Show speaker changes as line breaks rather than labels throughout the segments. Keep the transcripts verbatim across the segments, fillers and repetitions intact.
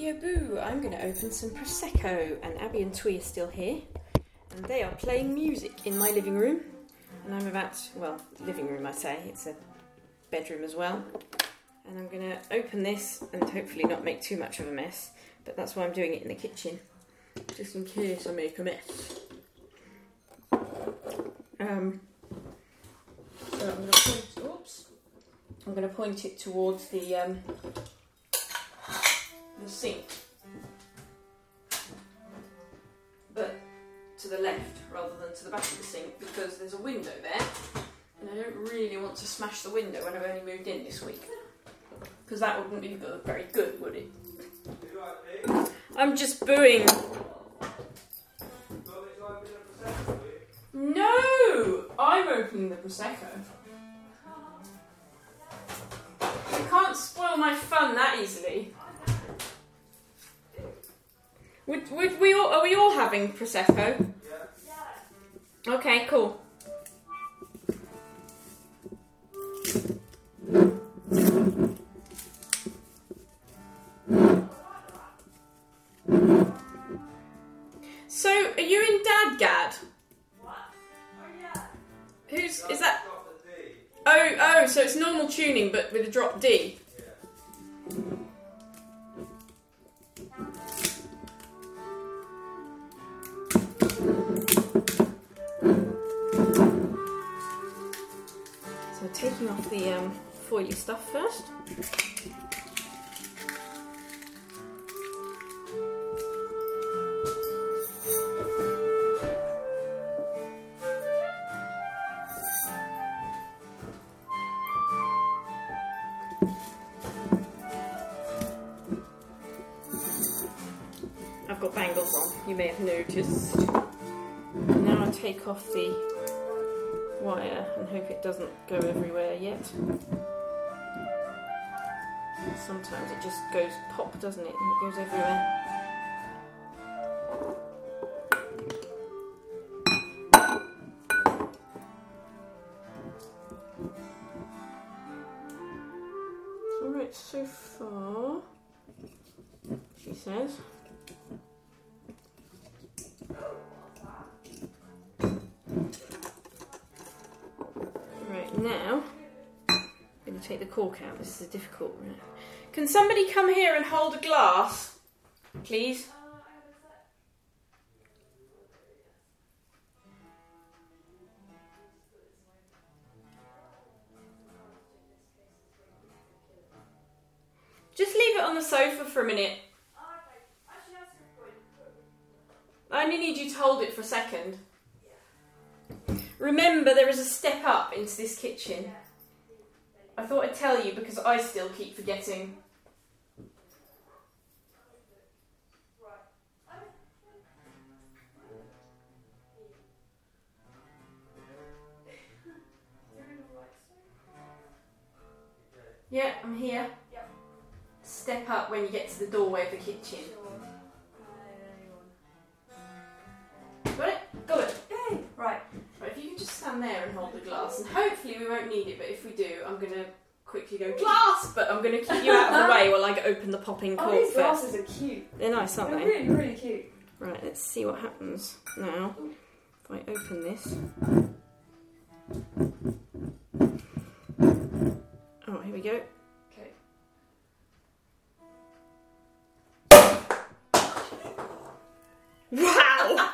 Audio Boo! I'm going to open some Prosecco, and Abby and Twee are still here, and they are playing music in my living room, and I'm about, well, living room I say, it's a bedroom as well, and I'm going to open this and hopefully not make too much of a mess, but that's why I'm doing it in the kitchen, just in case I make a mess. Um, so I'm going to point, oops, I'm going to point it towards the um, the sink, but to the left rather than to the back of the sink, because there's a window there and I don't really want to smash the window when I've only moved in this week, because that wouldn't be good, very good, would it? I'm just booing. No! I'm opening the Prosecco. You can't spoil my fun that easily. Would, would we all, are we all having Prosecco? Yeah. Okay, cool. So, are you in Dadgad? What? Oh yeah. Who's, is that? Oh, oh, so it's normal tuning but with a drop D. Taking off the um, foily stuff first. I've got bangles on, you may have noticed. Now I take off the wire and hope it doesn't go everywhere yet. Sometimes it just goes pop, doesn't it? And it goes everywhere. Alright, so far, she says. Now, I'm going to take the cork out. This is a difficult one. Can somebody come here and hold a glass, please? Just leave it on the sofa for a minute. I only need you to hold it for a second. Remember, there is a step up into this kitchen. I thought I'd tell you because I still keep forgetting. Yeah, I'm here. Step up when you get to the doorway of the kitchen. Got it? Got it. Yay! Right. Right, if you can just stand there and hold the glass, and hopefully we won't need it, but if we do, I'm going to quickly go, glass! But I'm going to keep you out of the way while I open the popping cork.
Oh, these
first.
glasses are cute.
They're nice, aren't
They're
they?
really, really cute.
Right, let's see what happens now. If I open this. Oh, here we go.
Okay.
Wow!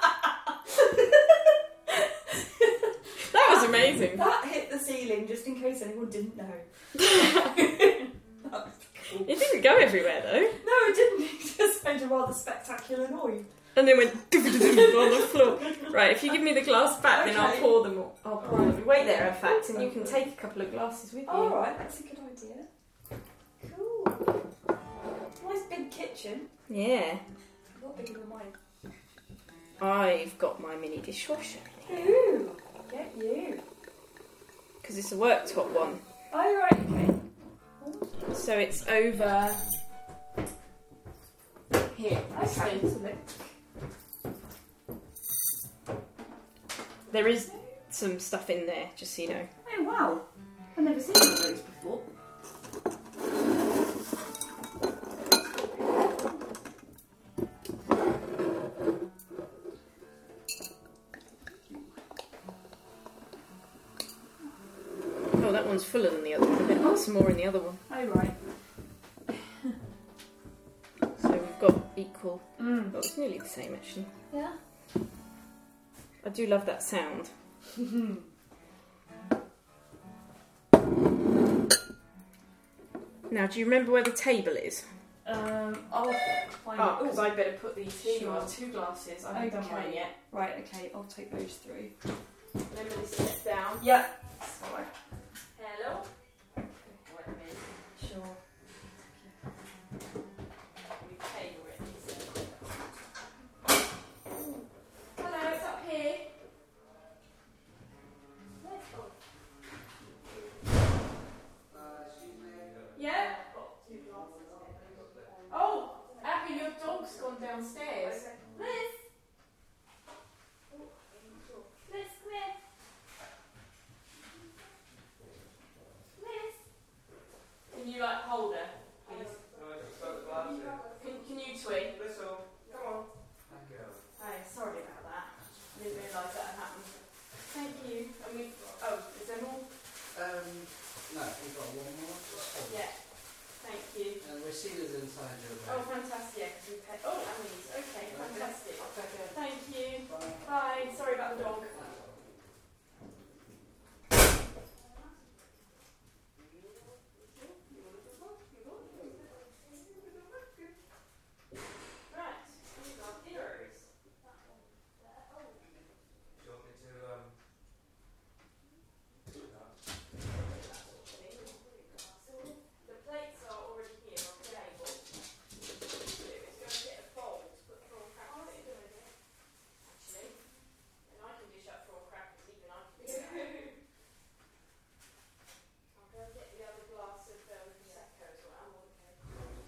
That was amazing.
That hit the ceiling, just in case anyone didn't know. That was cool.
It didn't go everywhere though.
No, it didn't. It just made a rather spectacular noise.
And then went on the floor. Right, if you give me the glass back,
Okay.
then I'll pour them all. I'll pour them. Wait there, in fact, and you can take a couple of glasses with you.
All right, that's a good idea. Cool. Nice big kitchen.
Yeah.
A lot bigger than mine.
I've got my mini dishwasher.
Ooh, get you.
Because it's a worktop one.
Oh, right, okay.
So it's over here.
Okay.
There is some stuff in there, just so you know.
Oh, wow. I've never seen one of those before.
Oh, that one's fuller than the other one. I've got some more in the other one.
Oh, right.
So we've got equal.
Mm.
Well, it's nearly the same actually.
Yeah.
I do love that sound. Now, do you remember where the table is?
Um, I'll find
Oh,
it.
because I better put these here.
Sure.
You have two glasses. I haven't done
Okay.
mine yet.
Right, okay, I'll take those three.
Remember this step down.
Yeah.
Sorry. Hello. Wait a minute. Sure. We table it. Hello, it's up here. Yeah. Oh, Abby, your dog's gone downstairs. Liz. Liz, come here. Liz. Can you like hold her, please? Can, can you twig? Come on. Hey, sorry about that. I didn't realise that had happened. Thank you. And we. Oh, is there more?
Um, no, we've got one more. Just one.
Yeah. Thank you.
And we're sealers inside your
Oh,
bag.
fantastic. Yeah, 'cause we pay. Oh, and these. Okay, fantastic.
Okay.
Thank you.
Bye.
Bye. Sorry about the dog.